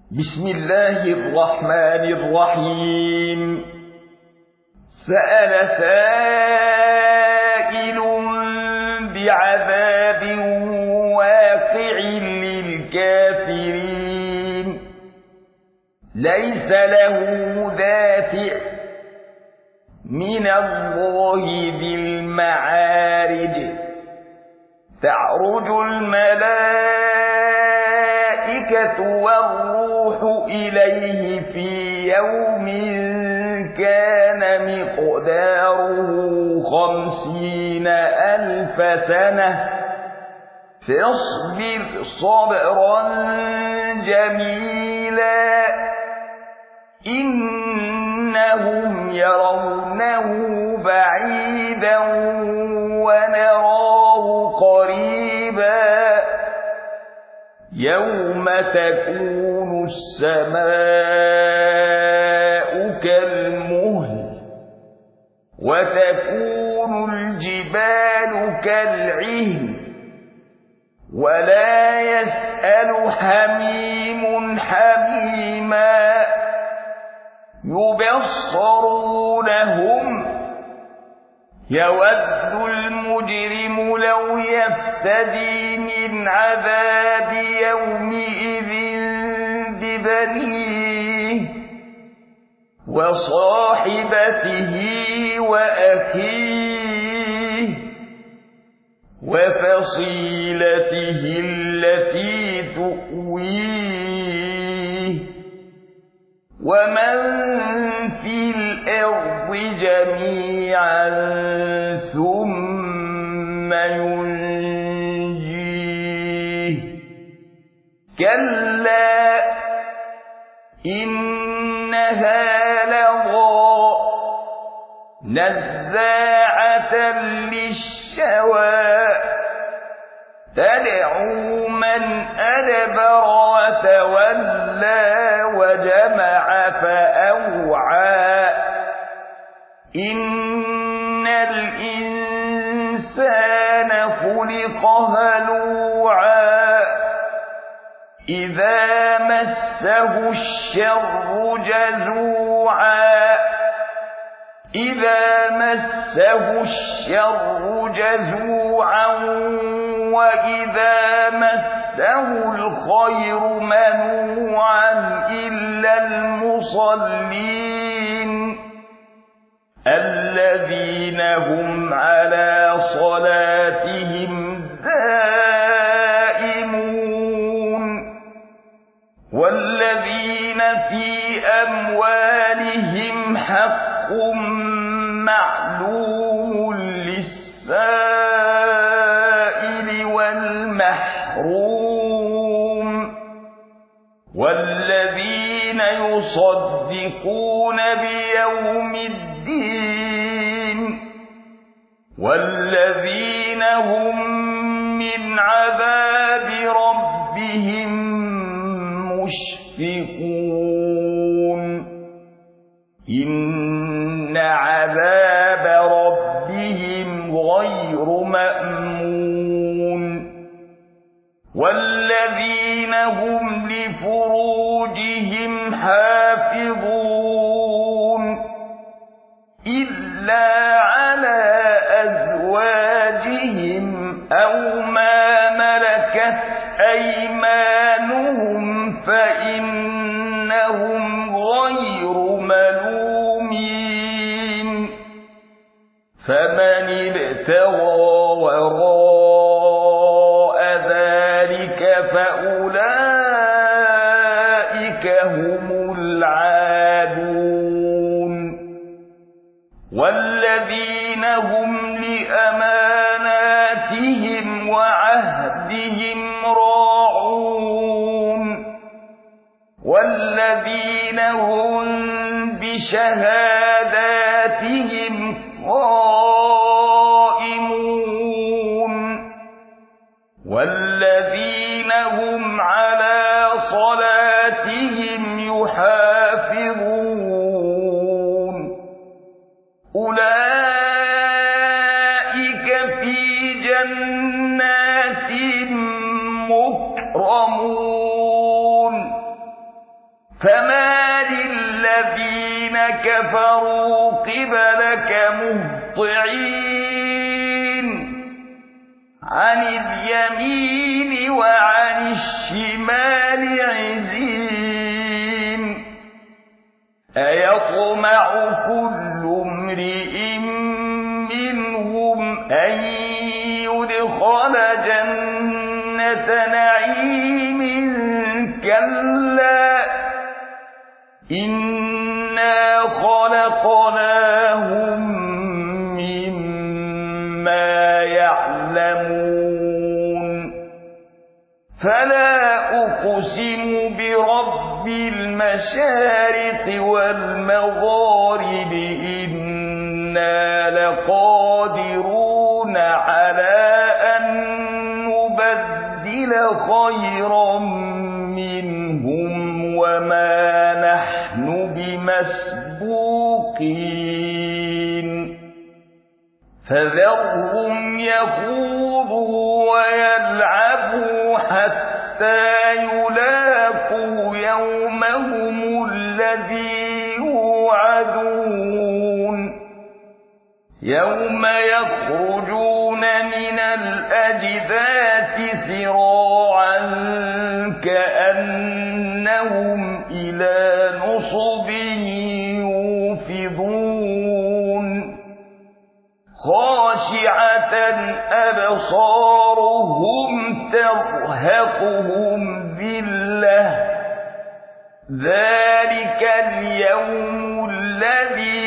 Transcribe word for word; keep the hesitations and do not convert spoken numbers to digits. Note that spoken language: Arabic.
بسم الله الرحمن الرحيم. سأل سائل بعذاب واقع للكافرين ليس له دافع من الله ذي المعارج تعرج الملائكة والروح إليه في يوم كان مقداره خمسين ألف سنة فاصبر صبرا جميلا إنهم يرونه بعيدا ونراه قريبا يوم تكون السماء كالمهل وتكون الجبال كالعهن ولا يسأل حميم حميما يبصرونهم يود المجرم لو يفتدي من عذاب يومئذ ببنيه وصاحبته وأخيه وفصيلته التي تؤويه ومن في الأرض جميعا ثم ينجيه كلا إنها لظى نزاعة للشوى تدعو من أدبر وتولى وجمع فأوعى إن الإنسان خلق هلوعا إذا مسه الشر جزوعا إذا مسه الشر جزوعا وإذا مسه الخير منوعا إلا المصلين الذين هم على صلاتهم دائمون والذين في أموالهم حق معلوم للسائل والمحروم والذين يصدقون بيوم الدين والذين هم من عذاب ربهم مشفقون إن عذاب ربهم غير مأمون والذين هم لفروجهم حافظون إلا على أزواجهم أو ما ملكت أيمانهم فإنهم غير ملومين فمن ابتغى وراء ذلك فأولئك هم العادون والذين هم لأماناتهم وعهدهم راعون والذين هم بشهاداتهم قائمون والذين هم على صلاتهم يحافظون أولئك في جنات مكرمون فمال الذين كفروا قبلك مهطعين عن اليمين وعن الشمال عزين أيطمع كل امرئ منهم أن يدخل جنة نعيم كلا إنا خلقناهم مما يعلمون فلا أقسم برب المشارق والمغارب إنا لقادرون على أن نبدل خيرا منهم وما نحن بمسبوقين فذرهم يخوضوا ويلعبوا حتى يلاقوا يومهم الذي يوعدون يوم يخرجون من الأجداث سراعا كأنهم إلى نصب يوفضون خاشعة أبصارهم ترهقهم ذلة ذلك اليوم الذي